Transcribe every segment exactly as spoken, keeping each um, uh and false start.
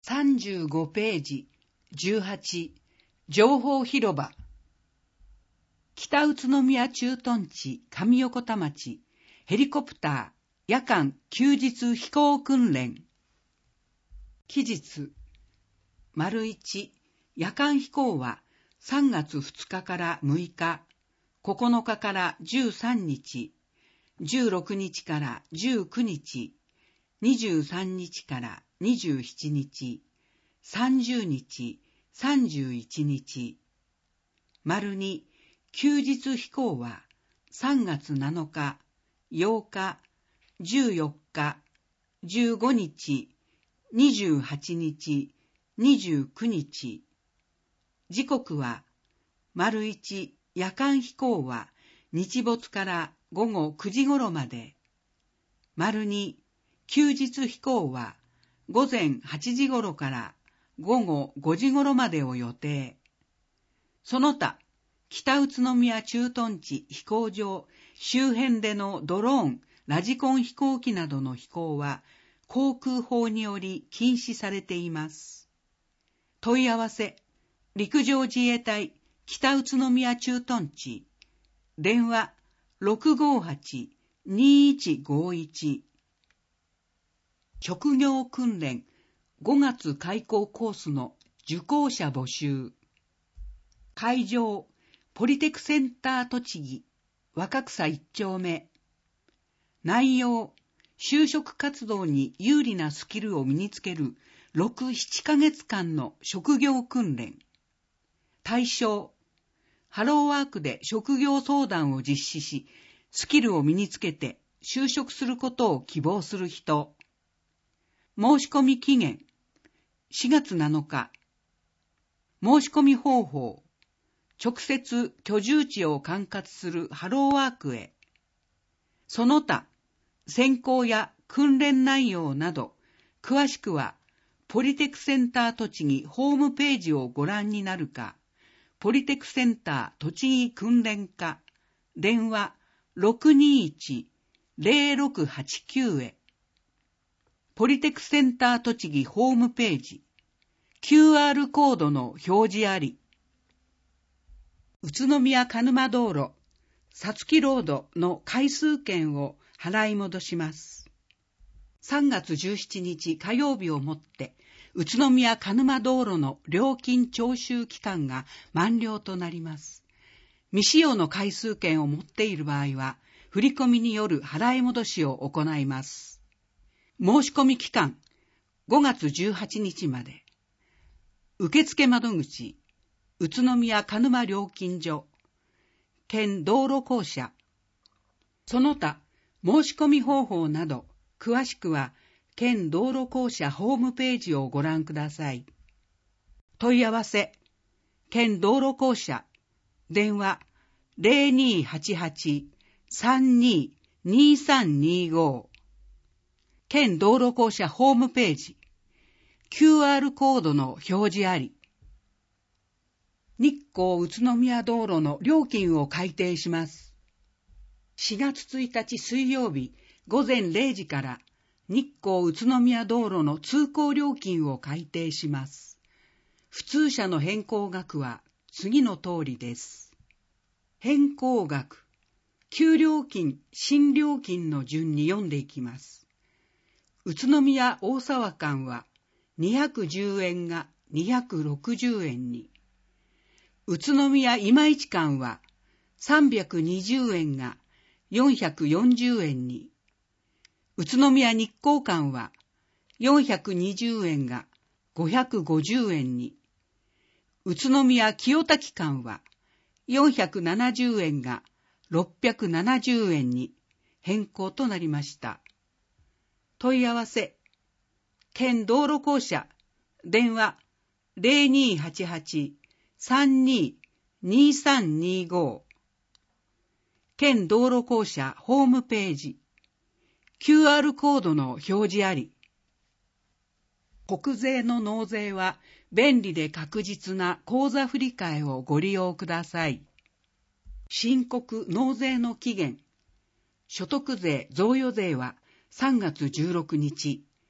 さんじゅうごページじゅうはち情報広場北宇都宮駐屯地上横田町ヘリコプター夜間休日飛行訓練期日丸一夜間飛行はさんがつふつかからむいか、ここのかからじゅうさんにち、じゅうろくにちからじゅうくにち、にじゅうさんにちからにじゅうしちにち、さんじゅうにち、さんじゅういちにち。丸に休日飛行はさんがつなのか、ようか、じゅうよっか、じゅうごにち、にじゅうはちにち、にじゅうくにち。時刻は、丸一夜間飛行は日没からごごくじ頃まで。丸二休日飛行はごぜんはちじ頃からごごごじ頃までを予定。その他、北宇都宮駐屯地飛行場周辺でのドローン、ラジコン飛行機などの飛行は航空法により禁止されています。問い合わせ、陸上自衛隊北宇都宮駐屯地、電話 ろくごはち にいちごいち。職業訓練ごがつ開講コースの受講者募集。会場、ポリテクセンター栃木、若草一丁目。内容、就職活動に有利なスキルを身につけるろく、ななかげつかんの職業訓練。対象、ハローワークで職業相談を実施し、スキルを身につけて就職することを希望する人。申し込み期限、しがつなのか。申し込み方法、直接居住地を管轄するハローワークへ。その他、選考や訓練内容など、詳しくは、ポリテクセンター栃木ホームページをご覧になるか、ポリテクセンター栃木訓練課、電話 ろくにいち ぜろろくはちきゅう へ。ポリテクセンター栃木ホームページ、キューアール コードの表示あり。宇都宮鹿沼道路、さつきロードの回数券を払い戻します。さんがつじゅうしちにち火曜日をもって、宇都宮鹿沼道路の料金徴収期間が満了となります。未使用の回数券を持っている場合は、振込による払い戻しを行います。申し込み期間、ごがつじゅうはちにちまで。受付窓口、宇都宮鹿沼料金所、県道路公社。その他、申し込み方法など、詳しくは、県道路公社ホームページをご覧ください。問い合わせ、県道路公社、電話 ぜろにはちはち さんに にさんにご。県道路公社ホームページ、キューアール コードの表示あり。日光宇都宮道路の料金を改定します。しがつついたち水曜日ごぜんれいじから日光宇都宮道路の通行料金を改定します。普通車の変更額は次の通りです。変更額、旧料金、新料金の順に読んでいきます。宇都宮大沢間はにひゃくじゅうえんがにひゃくろくじゅうえんに。宇都宮今市間はさんびゃくにじゅうえんがよんひゃくよんじゅうえんに。宇都宮日光間はよんひゃくにじゅうえんがごひゃくごじゅうえんに。宇都宮清滝間はよんひゃくななじゅうえんがろっぴゃくななじゅうえんに変更となりました。問い合わせ、県道路公社、電話 ぜろにはちはち さんに にさんにご。県道路公社ホームページ、キューアール コードの表示あり。国税の納税は便利で確実な口座振替をご利用ください。申告納税の期限、所得税、贈与税はさんがつじゅうろくにち、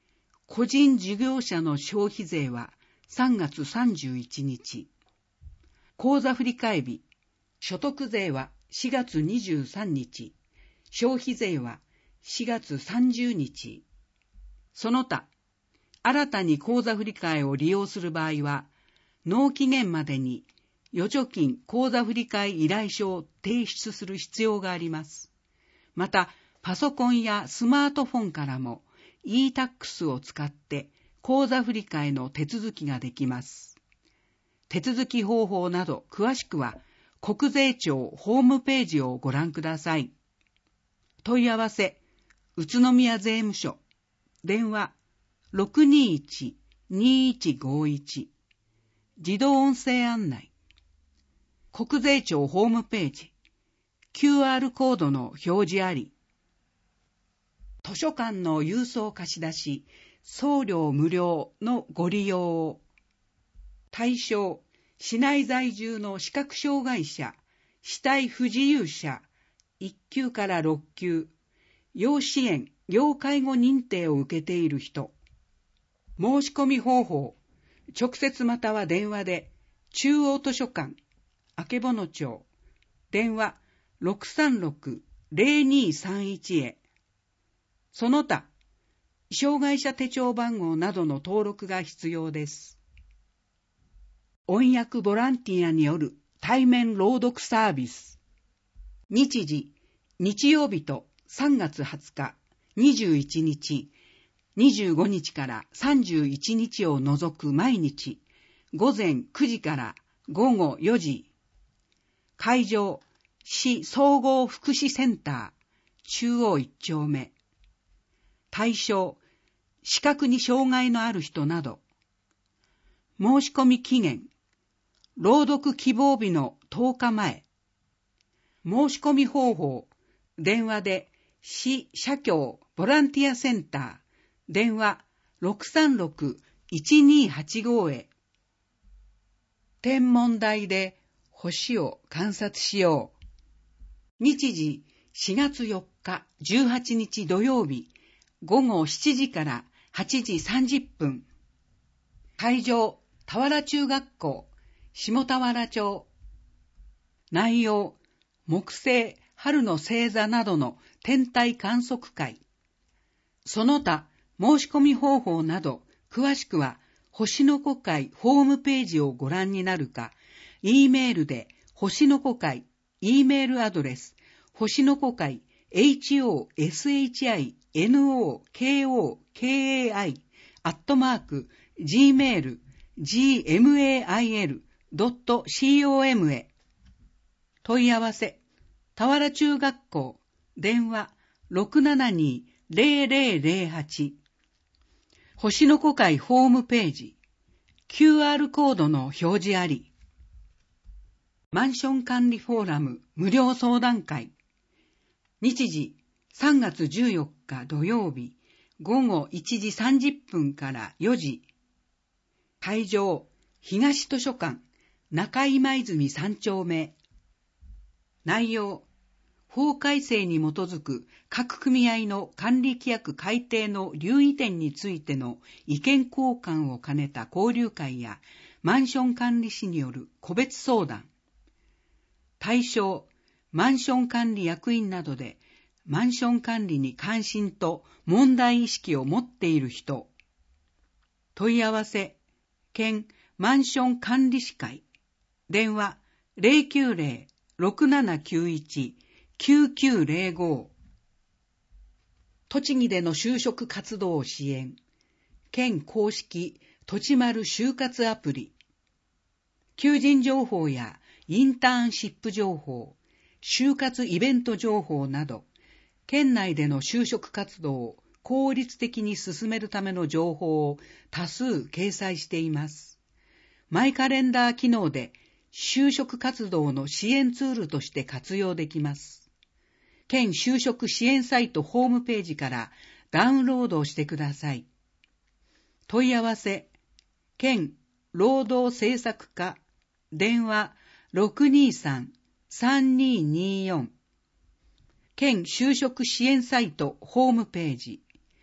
個人事業者の消費税はさんがつさんじゅういちにち。口座振替日。所得税はしがつにじゅうさんにち。消費税はしがつさんじゅうにち。その他、新たに口座振替を利用する場合は、納期限までに預貯金口座振替依頼書を提出する必要があります。また、パソコンやスマートフォンからも イータックス を使って口座振替の手続きができます。手続き方法など詳しくは国税庁ホームページをご覧ください。問い合わせ、宇都宮税務署、電話 ろくにいち にいちごいち、自動音声案内、国税庁ホームページ、キューアール コードの表示あり、図書館の郵送貸し出し、送料無料のご利用を。対象、市内在住の視覚障害者、肢体不自由者、いっきゅうからろっきゅう、要支援、要介護認定を受けている人。申し込み方法、直接または電話で、中央図書館、曙町、電話 ろくさんろく ぜろにさんいち へ。その他、障害者手帳番号などの登録が必要です。音訳ボランティアによる対面朗読サービス。日時、日曜日とさんがつはつか、にじゅういちにち、にじゅうごにちからさんじゅういちにちを除く毎日、午前くじから午後よじ。会場、市総合福祉センター、中央いっちょうめ。対象、視覚に障害のある人など。申し込み期限、朗読希望日のとおかまえ。申し込み方法、電話で市社協ボランティアセンター、電話 ろくさんろく いちにはちご へ。天文台で星を観察しよう。日時しがつよっかじゅうはちにち土曜日、ごごしちじからはちじさんじゅっぷん。会場、田原中学校、下田原町。内容、木星、春の星座などの天体観測会。その他、申し込み方法など、詳しくは、星の子会ホームページをご覧になるか、Eメールで、星の子会、Eメールアドレス、星の子会、エイチオーエスエイチアイエヌオーケーオーケーエーアイ アットマーク ジーメール ジーエムエーアイエル ドット コム へ。問い合わせ、田原中学校、電話 ろくななに ぜろぜろぜろはち。星の子会ホームページ、キューアール コードの表示あり。マンション管理フォーラム無料相談会。日時、さんがつじゅうよっか土曜日、ごごいちじさんじゅっぷんからよじ。会場、東図書館、中今泉さんちょうめ。内容、法改正に基づく各組合の管理規約改定の留意点についての意見交換を兼ねた交流会やマンション管理士による個別相談。対象、マンション管理役員などでマンション管理に関心と問題意識を持っている人。問い合わせ、県マンション管理士会。電話 ゼロきゅうゼロ ろくななきゅういち きゅうきゅうゼロご。栃木での就職活動を支援。県公式とちまる就活アプリ。求人情報やインターンシップ情報、就活イベント情報など、県内での就職活動を効率的に進めるための情報を多数掲載しています。マイカレンダー機能で就職活動の支援ツールとして活用できます。県就職支援サイトホームページからダウンロードしてください。問い合わせ、県労働政策課、電話 ろくにさん さんにによん。県就職支援サイトホームページ、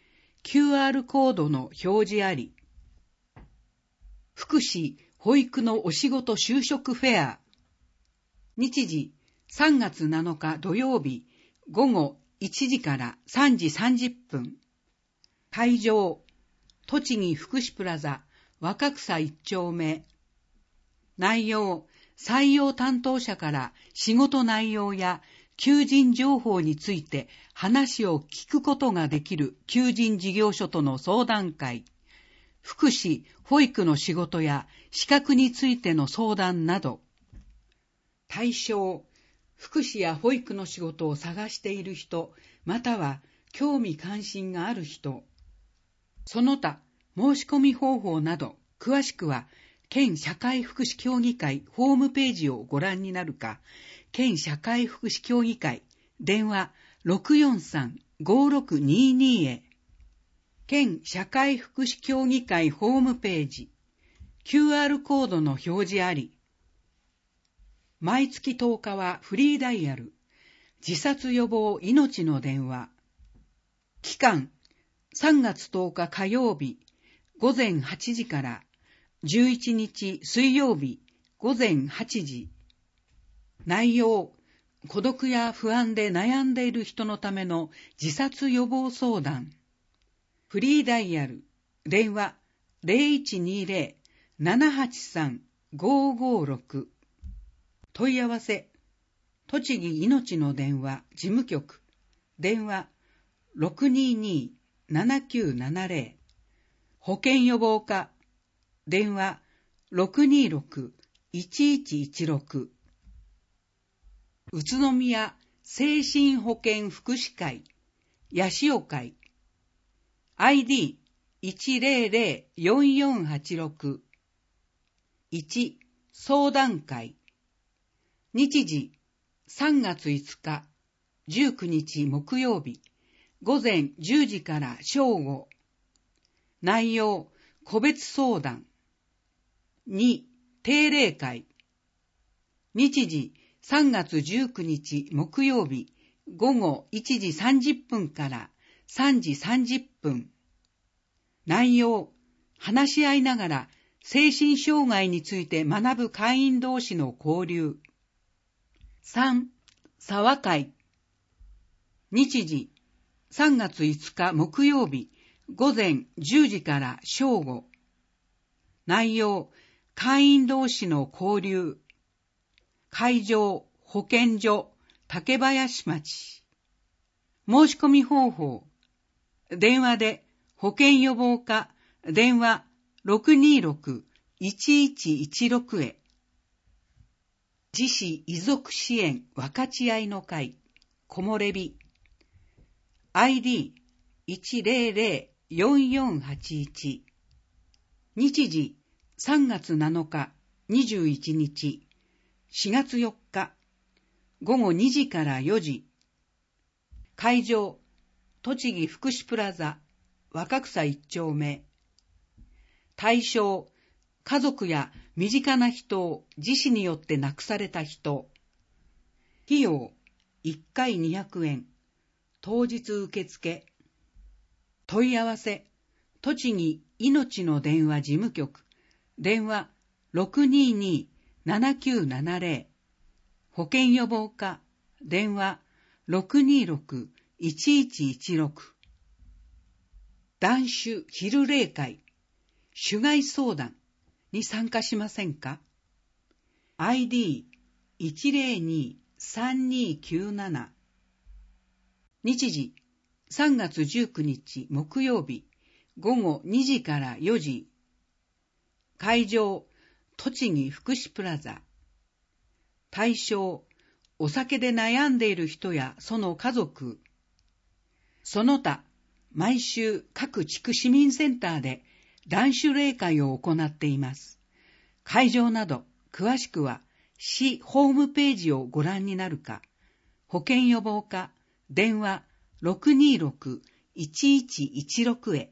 キューアール コードの表示あり。福祉・保育のお仕事就職フェア。日時さんがつなのか土曜日午後いちじからさんじさんじゅっぷん。会場、栃木福祉プラザ若草いっ丁目。内容、採用担当者から仕事内容や求人情報について話を聞くことができる求人事業所との相談会、福祉・保育の仕事や資格についての相談など。対象、福祉や保育の仕事を探している人、または興味関心がある人。その他、申し込み方法など、詳しくは、県社会福祉協議会ホームページをご覧になるか、県社会福祉協議会電話 ろくよんさん ごろくにに へ。県社会福祉協議会ホームページ、キューアール コードの表示あり。毎月とおかはフリーダイヤル、自殺予防命の電話。期間、さんがつとおか火曜日、午前はちじからじゅういちにち水曜日、午前はちじ。内容、孤独や不安で悩んでいる人のための自殺予防相談。フリーダイヤル、電話 ゼロいちにゼロ ななはちさん ごごろく。問い合わせ、栃木いのちの電話事務局、電話 ろくにに ななきゅうななゼロ。保険予防課、電話 ろくにろく いちいちいちろく。宇都宮精神保健福祉会、八潮会、アイディーいちゼロゼロ よんよんはちろく。いち、相談会。日時、さんがついつか、じゅうくにち木曜日、午前じゅうじから正午。内容、個別相談。に、定例会。日時、さんがつじゅうくにち木曜日、午後いちじさんじゅっぷんからさんじさんじゅっぷん。内容、話し合いながら精神障害について学ぶ会員同士の交流。さん、沢会。日時、さんがついつか木曜日、午前じゅうじから正午。内容、会員同士の交流。会場、保健所、竹林町。申し込み方法。電話で保険予防課、電話 ろくにろく いちいちいちろく へ。自死遺族支援分かち合いの会、木漏れ日。アイディーいちゼロゼロ よんよんはちいち。日時、さんがつなのかにじゅういちにち、しがつよっか、午後にじからよじ。会場、栃木福祉プラザ、若草いっ丁目。対象、家族や身近な人を自死によって亡くされた人。費用、いっかいにひゃくえん。当日受付。問い合わせ、栃木いのちの電話事務局、電話 ろくにに ななきゅうななゼロ。保険予防課、電話 ろくにろく いちいちいちろく。断酒昼例会、酒害相談に参加しませんか？ アイディーいちゼロに さんにきゅうなな。日時、さんがつじゅうくにち木曜日、午後にじからよじ。会場、栃木福祉プラザ。対象、お酒で悩んでいる人やその家族。その他、毎週各地区市民センターで断酒例会を行っています。会場など詳しくは市ホームページをご覧になるか、保険予防課、電話 ろくにろく いちいちいちろく へ。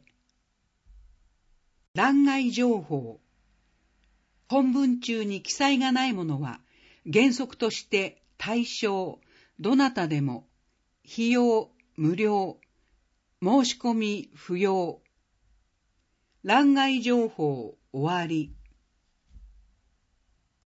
欄外情報。本文中に記載がないものは原則として対象、どなたでも、費用、無料、 申し込み不要。欄外情報終わり。